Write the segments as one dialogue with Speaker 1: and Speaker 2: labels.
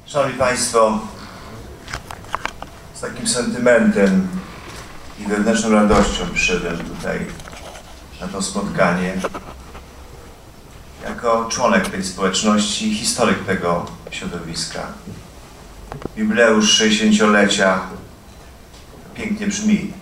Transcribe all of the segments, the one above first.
Speaker 1: Szanowni Państwo, z takim sentymentem i wewnętrzną radością przyszedłem tutaj na to spotkanie jako członek tej społeczności i historyk tego środowiska. Jubileusz 60-lecia pięknie brzmi.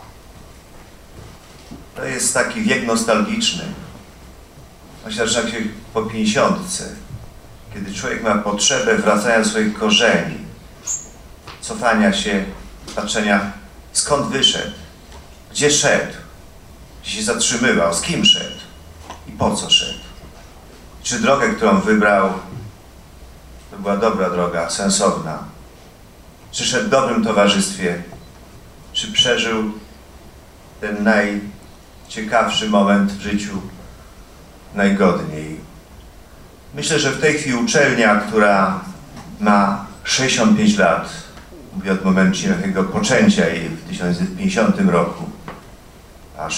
Speaker 1: To jest taki wiek nostalgiczny. On się zaczyna się po 50, kiedy człowiek ma potrzebę wracania do swoich korzeni, cofania się, patrzenia, skąd wyszedł, gdzie szedł, gdzie się zatrzymywał, z kim szedł i po co szedł. Czy drogę, którą wybrał, to była dobra droga, sensowna. Czy szedł w dobrym towarzystwie, czy przeżył ten najciekawszy moment w życiu najgodniej. Myślę, że w tej chwili uczelnia, która ma 65 lat, mówię od momentu takiego poczęcia jej w 1950 roku, a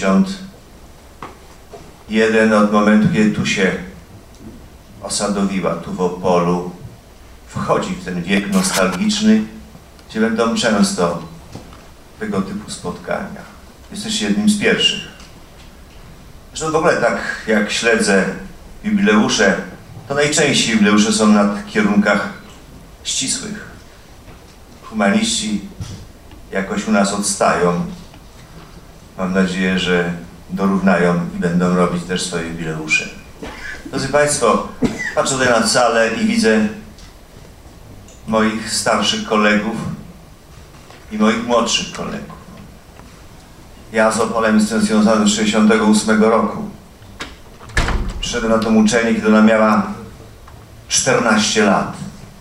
Speaker 1: 61 od momentu, kiedy tu się osadowiła, tu w Opolu, wchodzi w ten wiek nostalgiczny, gdzie będą często tego typu spotkania. Jesteście jednym z pierwszych. Zresztą w ogóle tak jak śledzę jubileusze, to najczęściej jubileusze są na kierunkach ścisłych. Humaniści jakoś u nas odstają. Mam nadzieję, że dorównają i będą robić też swoje jubileusze. Drodzy Państwo, patrzę tutaj na salę i widzę moich starszych kolegów i moich młodszych kolegów. Ja z Opolem jestem związany od 1968 roku. Przyszedłem na tą uczelnię, kiedy ona miała 14 lat,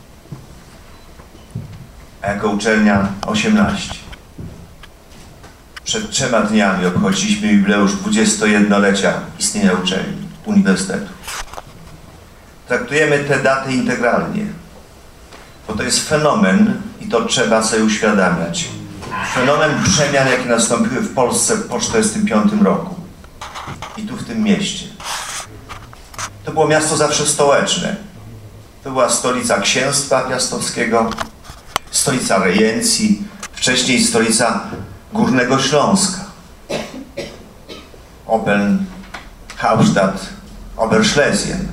Speaker 1: a jako uczelnia 18. Przed 3 dniami obchodziliśmy jubileusz 21-lecia istnienia uczelni, uniwersytetu. Traktujemy te daty integralnie, bo to jest fenomen i to trzeba sobie uświadamiać. Fenomen przemian, jakie nastąpiły w Polsce po 1945 roku i tu w tym mieście. To było miasto zawsze stołeczne. To była stolica księstwa piastowskiego, stolica rejencji, wcześniej stolica Górnego Śląska. Opeln, Hauptstadt, Oberschlesien.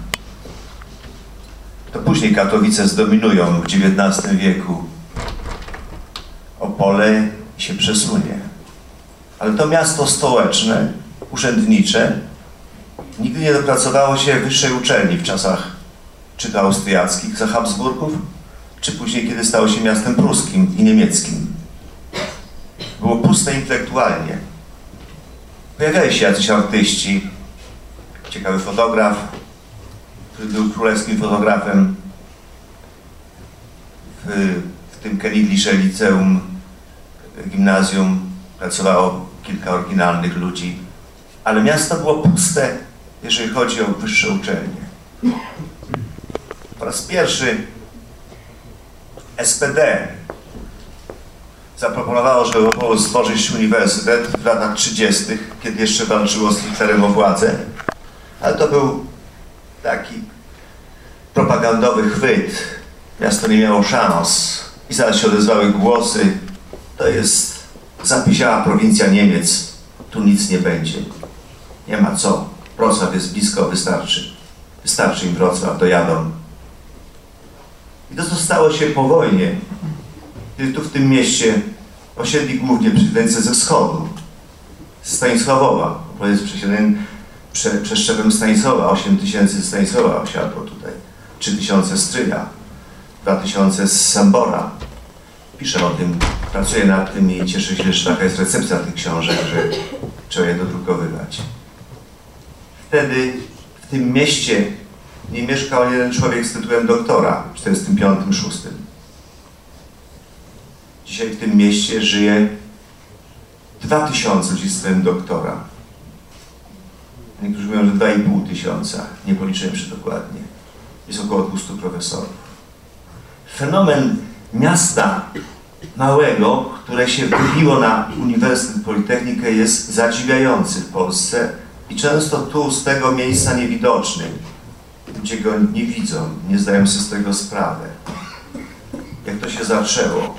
Speaker 1: To później Katowice zdominują w XIX wieku. Opole się przesunie. Ale to miasto stołeczne, urzędnicze, nigdy nie dopracowało się wyższej uczelni w czasach czy to austriackich za Habsburgów, czy później, kiedy stało się miastem pruskim i niemieckim. Było puste intelektualnie. Pojawiali się jacyś artyści, ciekawy fotograf, który był królewskim fotografem w tym Königliche Liceum, gimnazjum, pracowało kilka oryginalnych ludzi, ale miasto było puste, jeżeli chodzi o wyższe uczelnie. Po raz pierwszy SPD zaproponowało, żeby w Opolu stworzyć uniwersytet w latach 30., kiedy jeszcze walczyło z Hitlerem o władzę, ale to był taki propagandowy chwyt. Miasto nie miało szans i zaraz się odezwały głosy. To jest zapiziała prowincja Niemiec, tu nic nie będzie. Nie ma co. Wrocław jest blisko, wystarczy. Wystarczy im Wrocław, dojadą. I to, co stało się po wojnie, kiedy tu w tym mieście osiedli głównie przybytnicy ze wschodu, z Stanisławowa, bo jest przeszczepem Stanisława, 8 000 z Stanisława osiadło tutaj, 3 000 z Stryja, 2 000 z Sambora. Piszę o tym, pracuję nad tym i cieszę się, że taka jest recepcja tych książek, że trzeba je dodrukowywać. Wtedy w tym mieście nie mieszkał jeden człowiek z tytułem doktora w 1945-1946. Dzisiaj w tym mieście żyje 2000 ludzi z tytułem doktora. Niektórzy mówią, że 2500, nie policzyłem się dokładnie. Jest około 200 profesorów. Fenomen miasta małego, które się wybiło na Uniwersytet, Politechnikę, jest zadziwiający w Polsce i często tu z tego miejsca niewidoczny. Ludzie go nie widzą, nie zdają sobie z tego sprawy. jak to się zaczęło.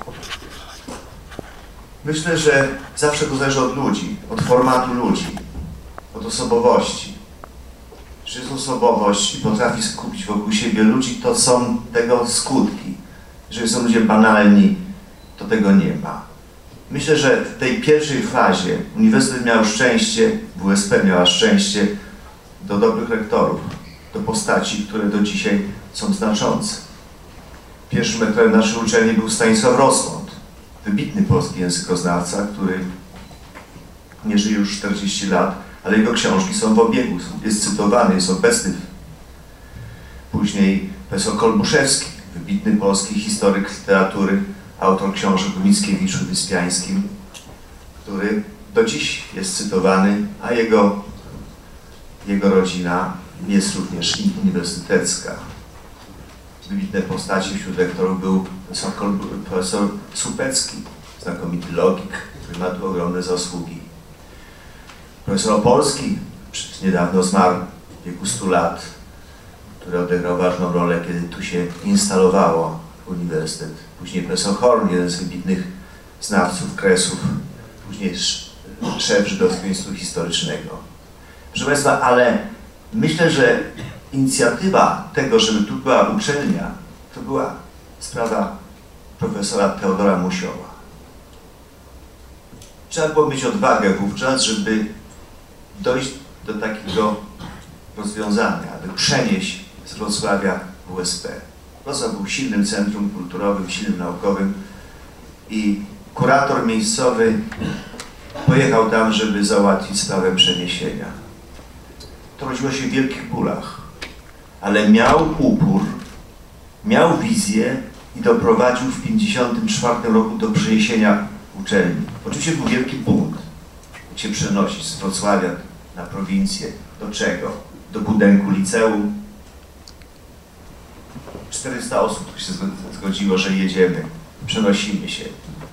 Speaker 1: Myślę, że zawsze to zależy od ludzi, od formatu ludzi, od osobowości. Że jest osobowość i potrafi skupić wokół siebie ludzi, to są tego skutki. Jeżeli są ludzie banalni, to tego nie ma. Myślę, że w tej pierwszej fazie Uniwersytet miał szczęście, WSP miała szczęście do dobrych lektorów, do postaci, które do dzisiaj są znaczące. Pierwszym lektorem naszej uczelni był Stanisław Rosmont, wybitny polski językoznawca, który nie żyje już 40 lat, ale jego książki są w obiegu, jest cytowany, jest obecny. Później profesor Kolbuszewski, wybitny polski historyk literatury, autor książek o Mickiewiczu Wyspiańskim, który do dziś jest cytowany, a jego rodzina jest również uniwersytecka. Wybitne postacie wśród lektorów był profesor Słupecki, znakomity logik, który ma tu ogromne zasługi. Profesor Opolski, niedawno zmarł w wieku 100 lat, który odegrał ważną rolę, kiedy tu się instalowało uniwersytet. Później profesor Horn, jeden z wybitnych znawców Kresów, później szef Żydowskiego Instytutu Historycznego. Proszę Państwa, ale myślę, że inicjatywa tego, żeby tu była uczelnia, to była sprawa profesora Teodora Musioła. Trzeba było mieć odwagę wówczas, żeby dojść do takiego rozwiązania, aby przenieść z Wrocławia WSP. Wrocław był silnym centrum kulturowym, silnym naukowym i kurator miejscowy pojechał tam, żeby załatwić sprawę przeniesienia. To rodziło się w wielkich bólach, ale miał upór, miał wizję i doprowadził w 1954 roku do przeniesienia uczelni. Oczywiście był wielki bunt, jak się przenosić z Wrocławia na prowincję. Do czego? Do budynku liceum. 400 osób się zgodziło, że jedziemy, przenosimy się.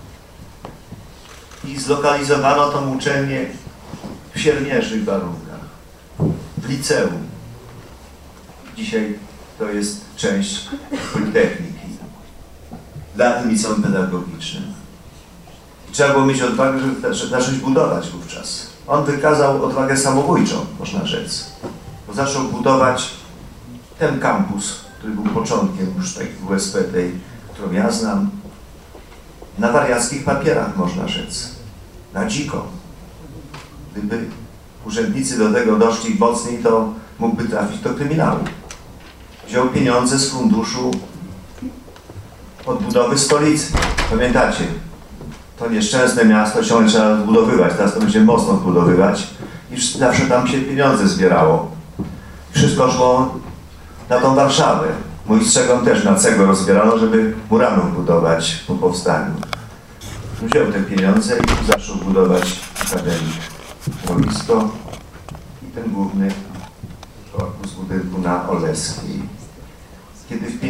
Speaker 1: I zlokalizowano tą uczelnię w siermiężnych warunkach, w liceum. Dzisiaj to jest część Politechniki, dawnym liceum pedagogicznym. I trzeba było mieć odwagę, żeby zacząć budować wówczas. On wykazał odwagę samobójczą, można rzec. Bo zaczął budować ten kampus, który był początkiem już tej WSP, tej, którą ja znam, na wariackich papierach, można rzec. Na dziko. Gdyby urzędnicy do tego doszli mocniej, to mógłby trafić do kryminału. Wziął pieniądze z funduszu odbudowy stolicy. Pamiętacie? To nieszczęsne miasto ciągle trzeba odbudowywać. Teraz to będzie mocno odbudowywać. I zawsze tam się pieniądze zbierało. Wszystko szło na tą Warszawę. Mój strzegom też na cegłę rozbierano, żeby Muranów budować po powstaniu. Wziął te pieniądze i zaczął budować akademik. Robisko i ten główny korpus budynku na Oleskiej. Kiedy w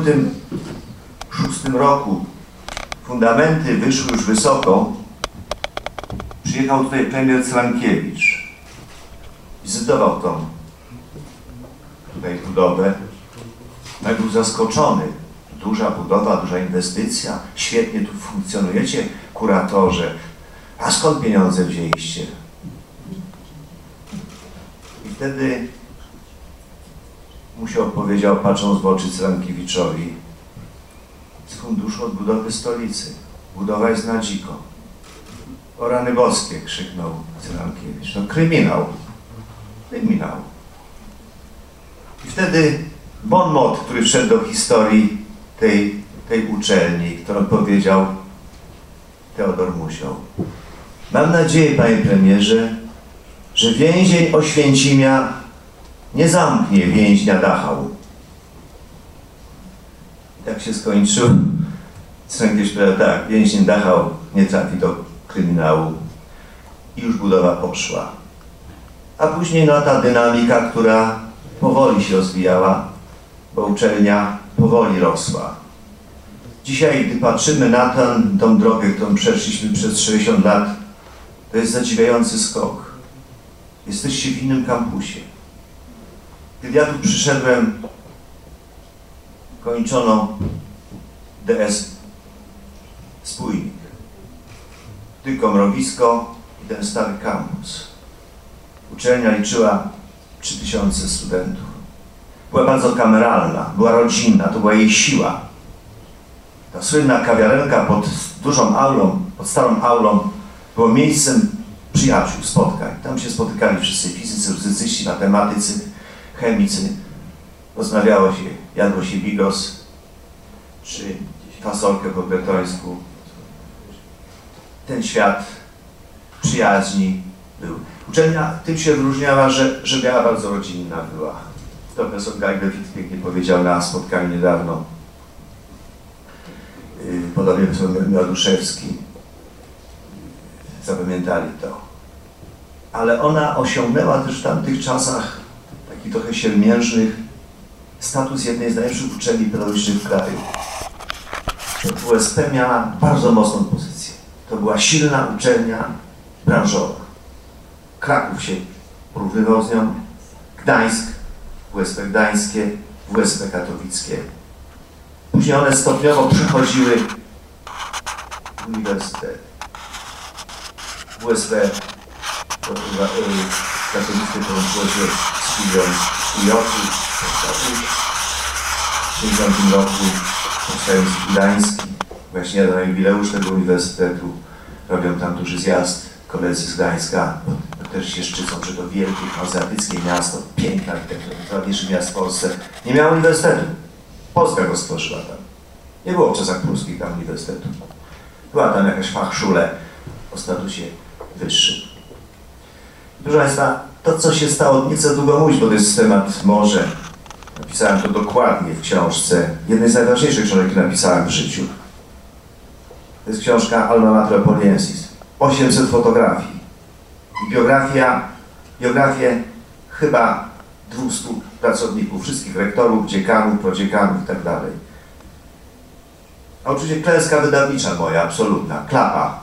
Speaker 1: 1956 roku fundamenty wyszły już wysoko, przyjechał tutaj premier Cyrankiewicz. Wizytował tą tutaj budowę. No i był zaskoczony. Duża budowa, duża inwestycja. Świetnie tu funkcjonujecie, kuratorze. A skąd pieniądze wzięliście? I wtedy mu się odpowiedział, patrząc w oczy Cyrankiewiczowi, z funduszu odbudowy stolicy. Budowa jest na dziko. O rany boskie, krzyknął Cyrankiewicz. No kryminał. Kryminał. I wtedy bon mot, który wszedł do historii tej uczelni, którą powiedział Teodor Musioł. Mam nadzieję, panie premierze, że więzień Oświęcimia nie zamknie więźnia Dachau. I tak się skończył. Cyrankiewicz powiedział, tak, więzień Dachau nie trafi do kryminału. I już budowa poszła. A później no, ta dynamika, która powoli się rozwijała, bo uczelnia powoli rosła. Dzisiaj, gdy patrzymy na tą drogę, którą przeszliśmy przez 60 lat, to jest zadziwiający skok. Jesteście w innym kampusie. Kiedy ja tu przyszedłem, kończono DS Spójnik, tylko mrowisko i ten stary kampus. Uczelnia liczyła 3000 studentów. Była bardzo kameralna, była rodzinna, to była jej siła. Ta słynna kawiarenka pod dużą aulą, pod starą aulą, było miejscem przyjaciół, spotkań. Tam się spotykali wszyscy fizycy, fizycyści, matematycy, chemicy. Rozmawiało się, jadło się bigos, czy fasolkę po bretońsku. Ten świat przyjaźni był. Uczelnia tym się wyróżniała, że miała bardzo rodzinna była. To profesor Gajbewit pięknie powiedział na spotkaniu niedawno. Podobnie profesor Mioduszewski. Zapamiętali to. Ale ona osiągnęła też w tamtych czasach, takich trochę siermiężnych, status jednej z najlepszych uczelni pedagogicznych w kraju. WSP miała bardzo mocną pozycję. To była silna uczelnia branżowa. Kraków się porównywał z nią, Gdańsk, WSP Gdańskie, WSP Katowickie. Później one stopniowo przechodziły w uniwersytet. WSP Katowickie połączyło się z filią UJ-u w 1970 roku powstając Gdański. Właśnie na jubileusz tego uniwersytetu robią tam duży zjazd. Koledzy z Gdańska też się szczycą, że to wielkie, azjatyckie miasto, piękna architektura, najważniejszych miast w Polsce. Nie miało uniwersytetu. Polska go stworzyła tam. Nie było w czasach pruskich tam uniwersytetu. Była tam jakaś Fachschule o statusie wyższym. Proszę Państwa, to co się stało, nie chcę długo mówić, bo to jest temat morze. Napisałem to dokładnie w książce, jednej z najważniejszych książek, jakie napisałem w życiu. To jest książka Alma Mater Apolliensis. 800 fotografii. I biografię chyba 200 pracowników, wszystkich rektorów, dziekanów, prodziekanów i tak dalej. A oczywiście klęska wydawnicza moja, absolutna, klapa.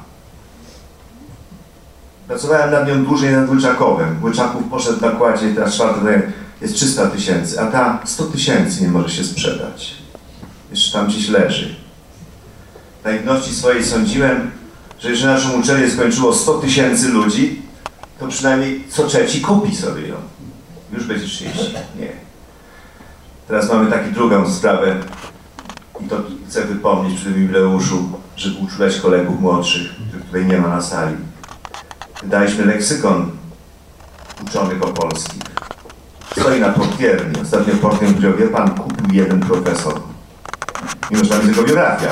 Speaker 1: Pracowałem nad nią dłużej nad Łyczakowem. Łyczaków poszedł na kładzie, teraz czwarty jest 300 000, a ta 100 000 nie może się sprzedać. Jeszcze tam gdzieś leży. W naiwności swojej sądziłem, że jeżeli naszą uczelnię skończyło 100 000 ludzi, to przynajmniej co trzeci kupi sobie ją. Już będzie 30. Nie. Teraz mamy taką drugą sprawę i to chcę wypomnieć przy tym jubileuszu, żeby uczulać kolegów młodszych, których tutaj nie ma na sali. Wydaliśmy leksykon uczonych opolskich. Stoi na portierni. Ostatnio portier powiedział, wie pan, kupił jeden profesor. Mimo że tam jest jego biografia.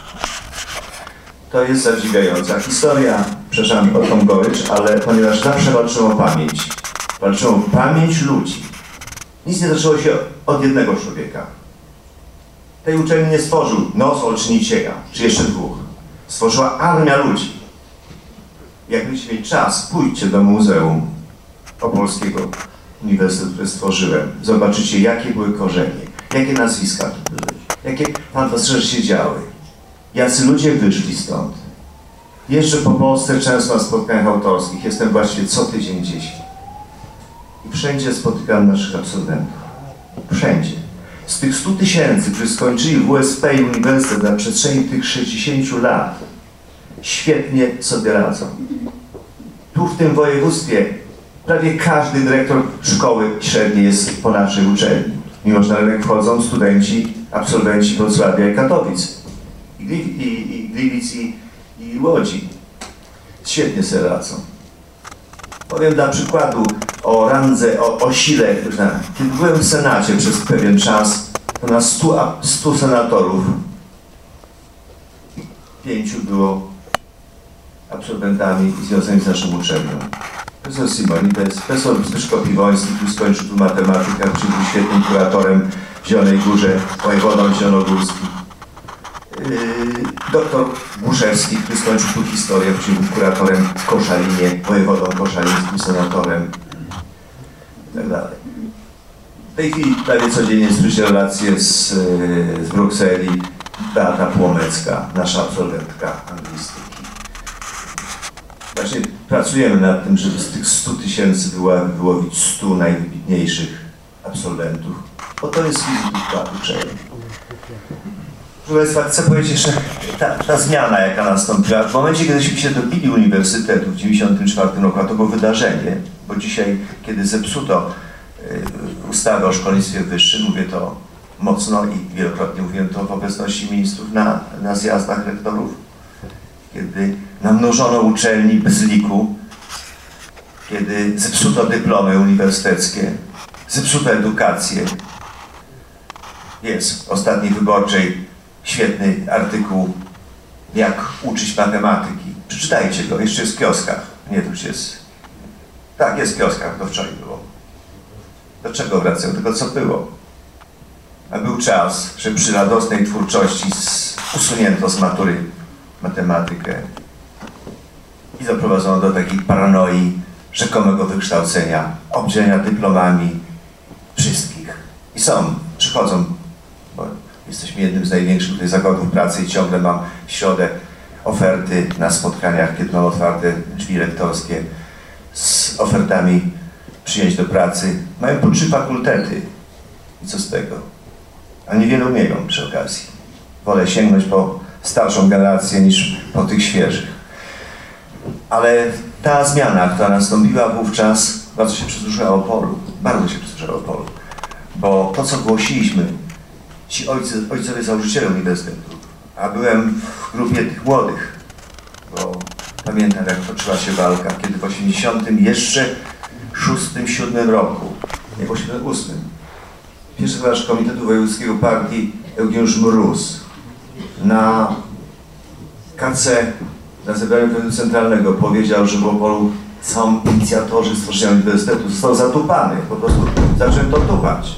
Speaker 1: To jest zadziwiająca historia. Przepraszam o tą gorycz, ale ponieważ zawsze walczyłem o pamięć. Walczyłem o pamięć ludzi. Nic nie zaczęło się od jednego człowieka. Tej uczelni nie stworzył Nosol czy Nicieja, czy jeszcze dwóch. Stworzyła armia ludzi. Jak będziecie mieć czas, pójdźcie do Muzeum Opolskiego Uniwersytetu, które stworzyłem. Zobaczycie, jakie były korzenie, jakie nazwiska tu były, jakie fantastyczne się działy. Jacy ludzie wyszli stąd. Jeżdżę po Polsce często na spotkaniach autorskich. Jestem właściwie co tydzień gdzieś. I wszędzie spotykam naszych absolwentów. Wszędzie. Z tych 100 000, którzy skończyli WSP i uniwersytet na przestrzeni tych 60 lat, świetnie sobie radzą. Tu w tym województwie prawie każdy dyrektor szkoły średniej jest po naszej uczelni. Mimo że na rynek wchodzą studenci, absolwenci Wrocławia i Katowic. I Gliwic i Łodzi. Świetnie sobie radzą. Powiem dla przykładu o randze, o sile. Kiedy byłem w Senacie przez pewien czas, to na 100 senatorów 5 było absolwentami związanymi z naszą uczelnią. Profesor Simonides, profesor Zbyszko Piwoński, który skończył tu matematykę, który był świetnym kuratorem w Zielonej Górze, wojewodą zielonogórskim. Doktor Buszewski, który skończył tu historię, który był kuratorem w Koszalinie, wojewodą koszalińskim, senatorem itd. W tej chwili prawie codziennie słyszę relacje z Brukseli. Beata Płomecka, nasza absolwentka anglistyki. Właśnie pracujemy nad tym, żeby z tych 100 000 wyłowić 100 najwybitniejszych absolwentów, bo to jest wizytówka uczelni. Proszę Państwa, chcę powiedzieć, że ta zmiana, jaka nastąpiła, w momencie, kiedyśmy się dobili uniwersytetu w 1994 roku, a to było wydarzenie, bo dzisiaj, kiedy zepsuto ustawę o szkolnictwie wyższym, mówię to mocno i wielokrotnie mówiłem to w obecności ministrów na zjazdach rektorów, kiedy namnożono uczelni bez liku, kiedy zepsuto dyplomy uniwersyteckie, zepsuto edukację. Jest w ostatniej wyborczej świetny artykuł, jak uczyć matematyki. Przeczytajcie go, jeszcze jest w kioskach. Nie, to już jest. Tak, jest w kioskach, to wczoraj było. Do czego wracam? Tylko co było. A był czas, że przy radosnej twórczości usunięto z matury matematykę i doprowadzono do takiej paranoi rzekomego wykształcenia, obdzielenia dyplomami wszystkich. I przychodzą, bo jesteśmy jednym z największych tutaj zakładów pracy i ciągle mam w środę oferty na spotkaniach, kiedy mam otwarte drzwi rektorskie z ofertami przyjęć do pracy. Mają po 3 fakultety. I co z tego? A niewiele umieją przy okazji. Wolę sięgnąć po starszą generację niż po tych świeżych. Ale ta zmiana, która nastąpiła wówczas, bardzo się przysłużyła Opolu. Bardzo się przysłużyła Opolu. Bo to, co głosiliśmy, ci ojcowie założyciele uniwersytetu, a byłem w grupie tych młodych, bo pamiętam, jak toczyła się walka, kiedy w 86-7 roku, nie w 88, pierwszy sekretarz Komitetu Wojewódzkiego Partii Eugeniusz Mróz na KC, na zebraniu Komitetu Centralnego powiedział, że w Opolu są inicjatorzy stworzenia uniwersytetu, został zatupany, po prostu zacząłem to tupać.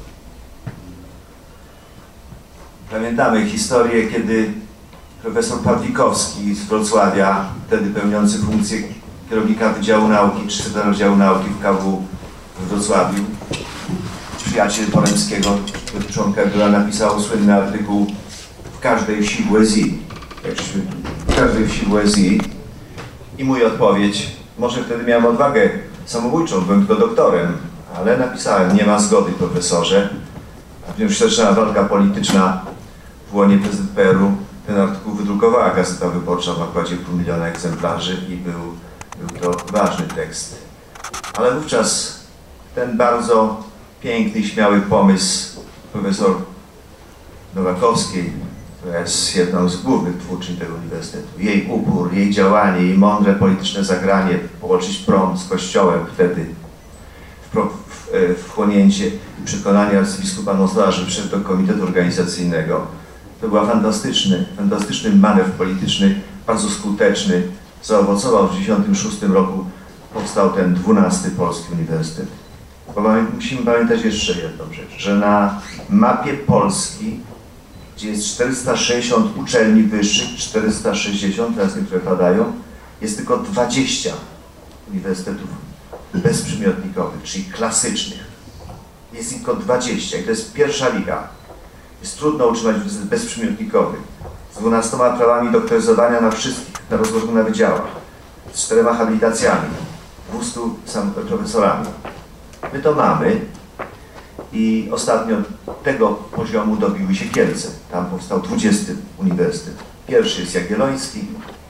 Speaker 1: Pamiętamy historię, kiedy profesor Pawlikowski z Wrocławia, wtedy pełniący funkcję kierownika Wydziału Nauki, czy sekretarza Wydziału Nauki w KW w Wrocławiu, przyjaciel Poremskiego, członka była, napisał słynny artykuł w każdej wsi Błezii. W każdej wsi Błezii. I mój odpowiedź, może wtedy miałem odwagę samobójczą, byłem tylko doktorem, ale napisałem, nie ma zgody, profesorze. A ponieważ się zaczęła walka polityczna w łonie PZPR-u, ten artykuł wydrukowała Gazeta Wyborcza w nakładzie 500 000 egzemplarzy i był to ważny tekst. Ale wówczas ten bardzo piękny i śmiały pomysł profesor Nowakowskiej, która jest jedną z głównych twórczyń tego uniwersytetu, jej upór, jej działanie, jej mądre polityczne zagranie, połączyć prąd z Kościołem wtedy, wchłonięcie i przekonanie arcybiskupa Noslara, że przyszedł do komitetu organizacyjnego. To był fantastyczny manewr polityczny, bardzo skuteczny. Zaowocował w 1996 roku, powstał ten 12. Polski Uniwersytet. Bo musimy pamiętać jeszcze jedną rzecz, że na mapie Polski, gdzie jest 460 uczelni wyższych, 460, teraz niektóre padają, jest tylko 20 uniwersytetów bezprzymiotnikowych, czyli klasycznych. Jest ich tylko 20 i to jest pierwsza liga. Jest trudno utrzymać uniwersytet bezprzymiotnikowy, z 12 prawami doktoryzowania na wszystkich, na rozłożonych na wydziałach, z 4 habilitacjami, 200 profesorami. My to mamy i ostatnio tego poziomu dobiły się Kielce. Tam powstał 20. uniwersytet. Pierwszy jest Jagielloński,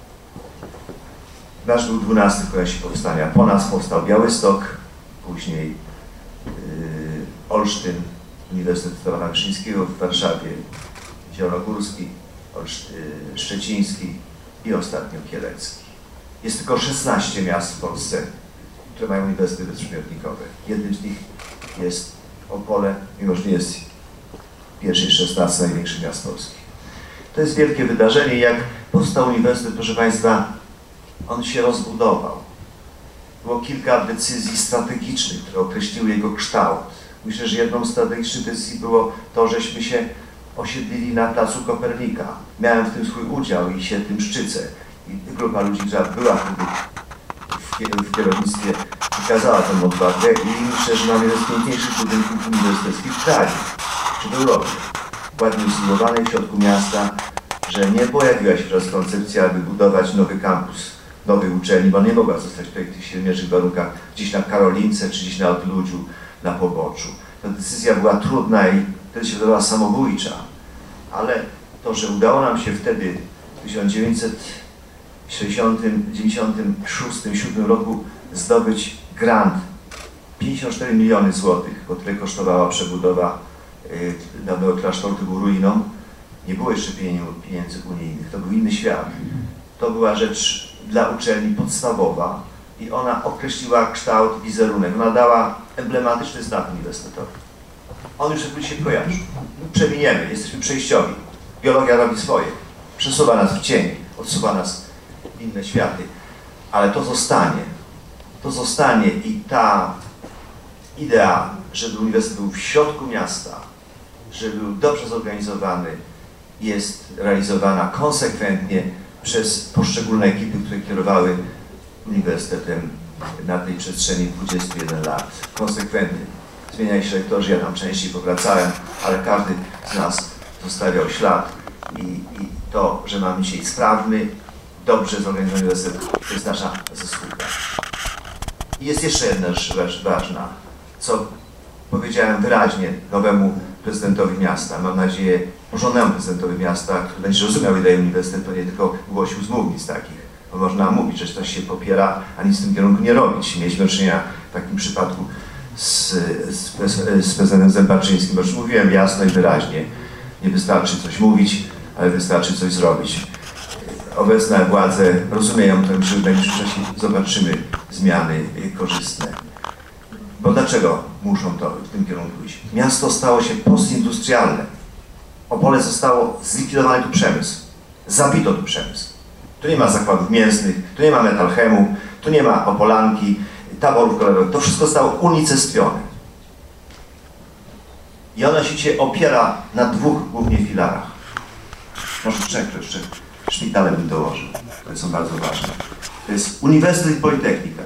Speaker 1: nasz był 12 w kolejności powstania. Po nas powstał Białystok, później Olsztyn, Uniwersytet Stefana Wyszyńskiego w Warszawie, Zielonogórski, Szczeciński i ostatnio Kielecki. Jest tylko 16 miast w Polsce, które mają uniwersytety bezprzymiotnikowe. Jednym z nich jest Opole, mimo że nie jest pierwszy 16 największych miast Polski. To jest wielkie wydarzenie. Jak powstał uniwersytet, proszę Państwa, on się rozbudował. Było kilka decyzji strategicznych, które określiły jego kształt. Myślę, że jedną z strategicznych decyzji było to, żeśmy się osiedlili na placu Kopernika. Miałem w tym swój udział i się tym szczycę. I grupa ludzi, która była wtedy w kierownictwie, wykazała tę odwagę i myślę, że mamy jeden z piękniejszych budynków uniwersyteckich w kraju, czy w Europie. Ładnie usytuowanej w środku miasta, że nie pojawiła się wraz koncepcja, aby budować nowy kampus, nowej uczelni, bo nie mogła zostać tutaj w tych średnich warunkach, gdzieś na Karolince, czy gdzieś na odludziu, na poboczu. Ta decyzja była trudna i wtedy się wydawała samobójcza, ale to, że udało nam się wtedy w 1996-1997 roku zdobyć grant 54 miliony złotych, bo tyle kosztowała przebudowa dawnego klasztoru, który był ruiną. Nie było jeszcze pieniędzy unijnych, to był inny świat. To była rzecz dla uczelni podstawowa i ona określiła kształt, wizerunek. Ona dała emblematyczny znak uniwersytetowy. On już jakby się kojarzy. Przewiniemy, jesteśmy przejściowi. Biologia robi swoje. Przesuwa nas w cień, odsuwa nas w inne światy. Ale to zostanie. To zostanie i ta idea, żeby uniwersytet był w środku miasta, żeby był dobrze zorganizowany, jest realizowana konsekwentnie przez poszczególne ekipy, które kierowały uniwersytetem na tej przestrzeni 21 lat. Konsekwentnie. Zmieniali się rektorzy, ja tam częściej powracałem, ale każdy z nas zostawiał ślad i to, że mamy dzisiaj sprawny, dobrze zorganizowany uniwersytet, to jest nasza zasługa. I jest jeszcze jedna rzecz ważna, co powiedziałem wyraźnie nowemu prezydentowi miasta, mam nadzieję porządnemu prezydentowi miasta, który będzie rozumiał ideę uniwersytetu, to nie tylko głosił z mównic takich, bo można mówić, że coś się popiera, a nic w tym kierunku nie robić. Mieliśmy do czynienia w takim przypadku z prezydentem Zębaczyńskim, bo już mówiłem jasno i wyraźnie, nie wystarczy coś mówić, ale wystarczy coś zrobić. Obecne władze rozumieją to, że w najbliższym czasie zobaczymy zmiany korzystne. Bo dlaczego muszą to w tym kierunku iść? Miasto stało się postindustrialne. Opole zostało zlikwidowane tu przemysł. Zabito tu przemysł. Tu nie ma zakładów mięsnych, tu nie ma metalchemu, tu nie ma opolanki, taborów kolejowych. To wszystko zostało unicestwione. I ono się opiera na dwóch głównie filarach. Może trzech jeszcze szpitale bym dołożył, które są bardzo ważne. To jest uniwersytet i politechnika.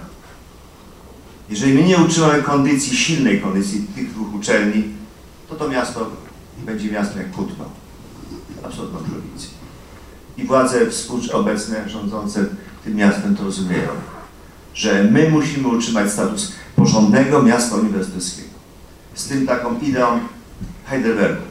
Speaker 1: Jeżeli my nie utrzymamy kondycji, silnej kondycji tych dwóch uczelni, to miasto będzie miastem jak Kutno. Absolutną prowincją. I władze obecne, rządzące tym miastem to rozumieją, że my musimy utrzymać status porządnego miasta uniwersyteckiego. Z tym taką ideą Heidelbergu.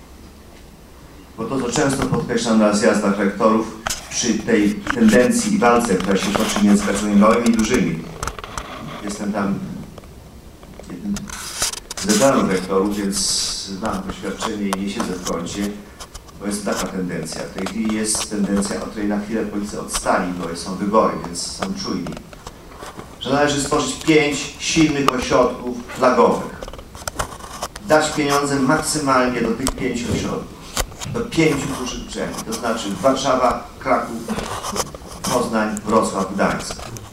Speaker 1: Bo to, co często podkreślam na zjazdach rektorów, przy tej tendencji i walce, która się toczy między takimi małymi i dużymi. Jestem tam jednym z weteranów rektorów, więc znam doświadczenie i nie siedzę w kącie, bo jest taka tendencja. W tej chwili jest tendencja, o której na chwilę policja odstali, bo są wybory, więc są czujni. Że należy stworzyć 5 silnych ośrodków flagowych. Dać pieniądze maksymalnie do tych 5 ośrodków. Do 5 dużych uczelni, to znaczy Warszawa, Kraków, Poznań, Wrocław, Gdańsk.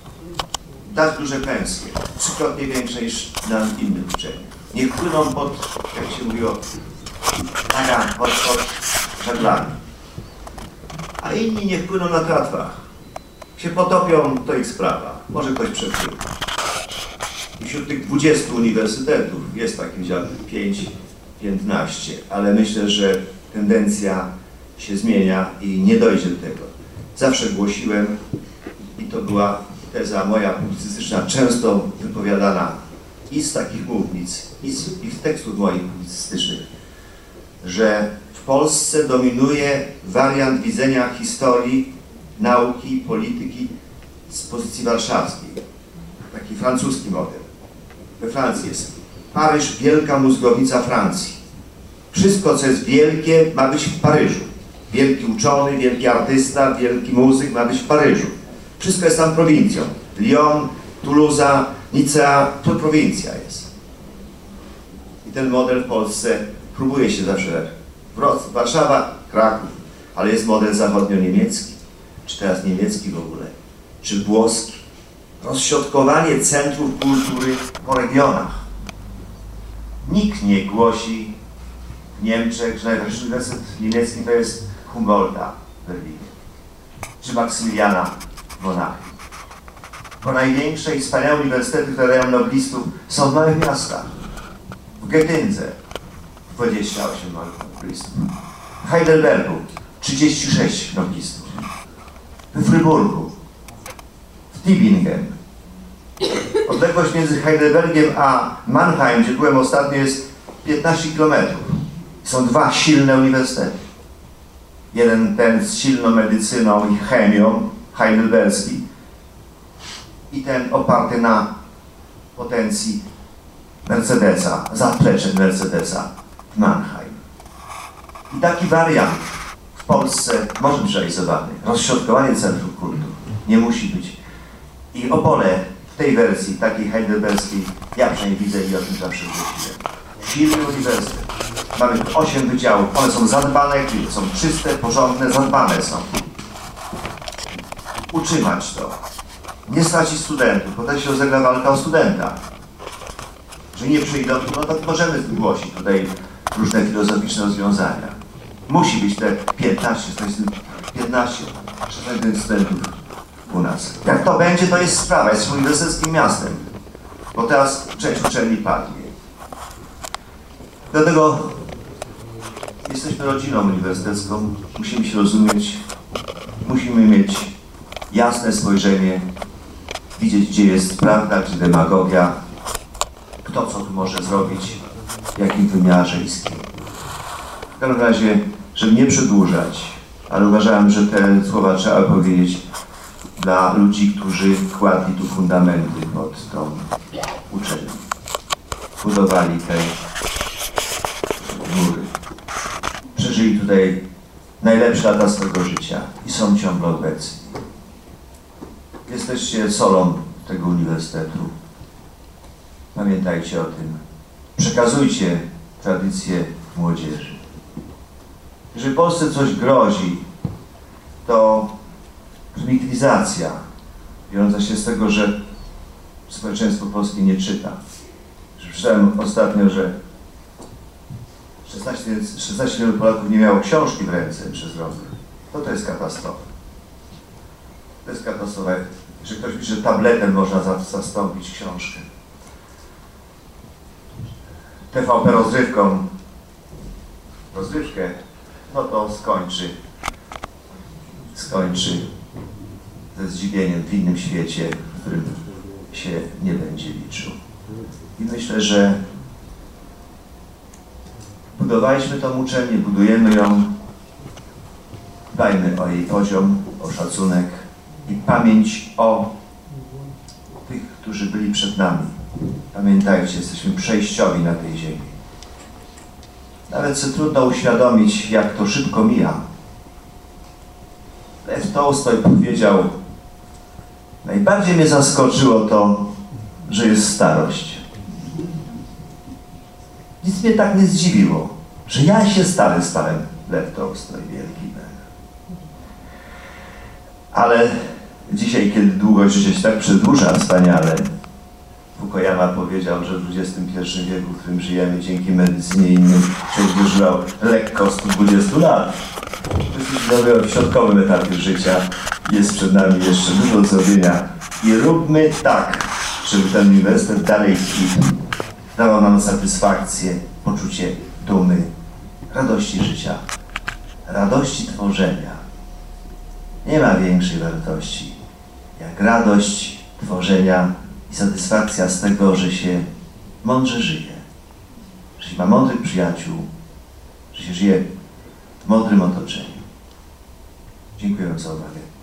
Speaker 1: Dać duże pensje, 3-krotnie większe niż na innych uczelniach. Niech płyną pod, jak się mówiło, pod żaglami. A inni niech płyną na tratwach. Się potopią, to ich sprawa. Może ktoś przepłynie. I wśród tych 20 uniwersytetów jest takich 5-15, ale myślę, że tendencja się zmienia i nie dojdzie do tego. Zawsze głosiłem, i to była teza moja publicystyczna, często wypowiadana i z takich mównic, i z tekstów moich publicystycznych, że w Polsce dominuje wariant widzenia historii, nauki, polityki z pozycji warszawskiej. Taki francuski model. We Francji jest Paryż, wielka mózgownica Francji. Wszystko, co jest wielkie, ma być w Paryżu. Wielki uczony, wielki artysta, wielki muzyk ma być w Paryżu. Wszystko jest tam prowincją. Lyon, Toulouse, Nicea, to prowincja jest. I ten model w Polsce próbuje się zawsze. Warszawa, Kraków, ale jest model zachodnio-niemiecki, czy teraz niemiecki w ogóle, czy włoski. Rozśrodkowanie centrów kultury po regionach. Nikt nie głosi w Niemczech, że najważniejszy uniwersytet niemiecki to jest Humboldta w Berlinie, czy Maksymiliana w Monachium. Bo największe i wspaniałe uniwersytety, które dają noblistów, są w małych miastach. W Getyndze 28 małych noblistów. W Heidelbergu 36 noblistów. W Fryburgu. W Tübingen. Odległość między Heidelbergiem a Mannheim, gdzie byłem ostatnio, jest 15 km. Są 2 silne uniwersytety. Jeden ten z silną medycyną i chemią, heidelberski, i ten oparty na potencji Mercedesa, zapleczem Mercedesa w Mannheim. I taki wariant w Polsce może być realizowany. Rozśrodkowanie centrum kultu nie musi być. I Opole w tej wersji, takiej heidelberskiej, ja przynajmniej widzę i o tym zawsze mówiłem. Silny uniwersytet. Mamy 8 wydziałów, one są zadbane, są czyste, porządne, zadbane są. Utrzymać to. Nie stracić studentów, bo tak się rozegra walka o studenta. Że nie przyjdą, no to możemy zgłosić tutaj różne filozoficzne rozwiązania. Musi być te 15, 16 studentów u nas. Jak to będzie, to jest sprawa, jesteśmy uniwersyteckim miastem, bo teraz część uczelni padnie. Dlatego jesteśmy rodziną uniwersytecką, musimy się rozumieć, musimy mieć jasne spojrzenie, widzieć, gdzie jest prawda, gdzie demagogia, kto co tu może zrobić, w jakim wymiarze i z kim. W każdym razie, żeby nie przedłużać, ale uważałem, że te słowa trzeba powiedzieć dla ludzi, którzy kładli tu fundamenty pod tą uczelnię. Budowali te mury. Przeżyli tutaj najlepsze lata swojego życia i są ciągle obecni. Jesteście solą tego uniwersytetu. Pamiętajcie o tym. Przekazujcie tradycję młodzieży. Jeżeli Polsce coś grozi, to prymitywizacja, biorąca się z tego, że społeczeństwo polskie nie czyta. Przeczytałem ostatnio, że 16 milionów Polaków nie miało książki w ręce przez rok. To jest katastrofa. To jest katastrofa. Że ktoś pisze, że tabletem można zastąpić książkę. TVP rozrywkę, no to skończy ze zdziwieniem w innym świecie, w którym się nie będzie liczył. I myślę, że budowaliśmy tą uczelnię, budujemy ją, dbajmy o jej poziom, o szacunek i pamięć o tych, którzy byli przed nami. Pamiętajcie, jesteśmy przejściowi na tej ziemi. Nawet sobie trudno uświadomić, jak to szybko mija. Lew Tolstoj powiedział, najbardziej mnie zaskoczyło to, że jest starość. Nic mnie tak nie zdziwiło, że ja się stary stałem, Lew Tolstoj, wielki męż. Ale dzisiaj, kiedy długość życia się tak przedłuża wspaniale, Fukuyama powiedział, że w XXI wieku, w którym żyjemy, dzięki medycynie i innym, człowiek dożywał lekko 120 lat. Jesteśmy w środkowym etapie życia. Jest przed nami jeszcze dużo do zrobienia. I róbmy tak, żeby ten uniwersytet dalej kwitł. Dawał nam satysfakcję, poczucie dumy, radości życia, radości tworzenia. Nie ma większej wartości jak radość tworzenia i satysfakcja z tego, że się mądrze żyje, że się ma mądrych przyjaciół, że się żyje w mądrym otoczeniu. Dziękuję za uwagę.